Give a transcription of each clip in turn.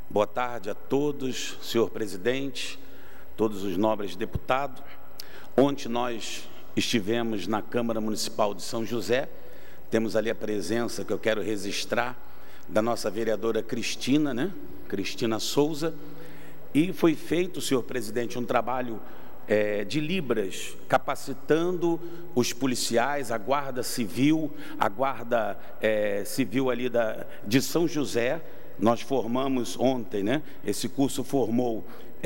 Boa tarde a todos, senhor presidente, todos os nobres deputados. Ontem nós estivemos na Câmara Municipal de São José, temos ali a presença que eu quero registrar da nossa vereadora Cristina, Cristina Souza, e foi feito, senhor presidente, um trabalho de Libras, capacitando os policiais, a Guarda Civil, Civil ali de São José. Nós formamos ontem, esse curso formou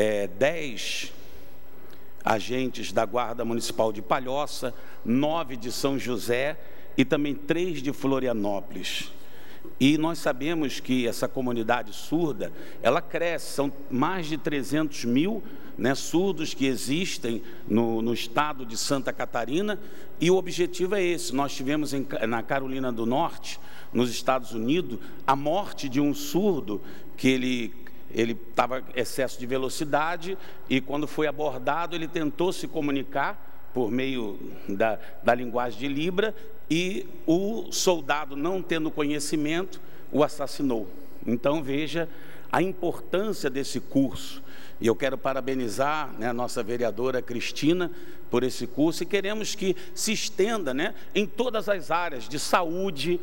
10 agentes da Guarda Municipal de Palhoça, 9 de São José e também 3 de Florianópolis. E nós sabemos que essa comunidade surda, ela cresce, são mais de 300 mil surdos que existem no estado de Santa Catarina, e o objetivo é esse. Nós tivemos na Carolina do Norte, nos Estados Unidos, a morte de um surdo que ele estava em excesso de velocidade e quando foi abordado ele tentou se comunicar por meio da linguagem de Libra e o soldado, não tendo conhecimento, o assassinou. Então veja a importância desse curso. E eu quero parabenizar a nossa vereadora Cristina por esse curso e queremos que se estenda em todas as áreas de saúde.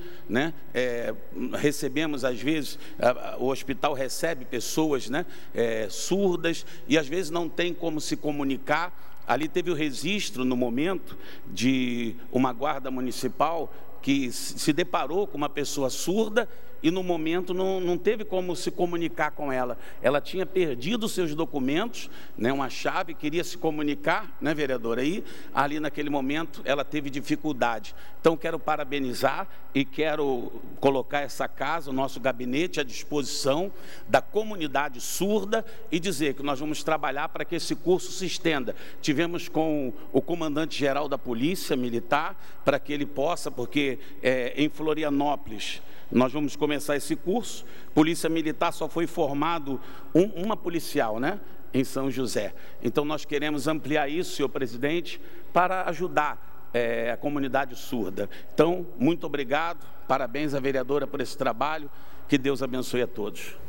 Recebemos, às vezes, o hospital recebe pessoas surdas e às vezes não tem como se comunicar. Ali teve o registro no momento de uma guarda municipal que se deparou com uma pessoa surda e no momento não teve como se comunicar com ela. Ela tinha perdido seus documentos, uma chave, queria se comunicar, vereadora? E ali naquele momento ela teve dificuldade. Então quero parabenizar e quero colocar essa casa, o nosso gabinete à disposição da comunidade surda e dizer que nós vamos trabalhar para que esse curso se estenda. Tivemos com o comandante-geral da Polícia Militar para que ele possa, porque em Florianópolis nós vamos começar esse curso. Polícia Militar só foi formado uma policial, em São José. Então nós queremos ampliar isso, senhor presidente, para ajudar a comunidade surda. Então, muito obrigado, parabéns à vereadora por esse trabalho, que Deus abençoe a todos.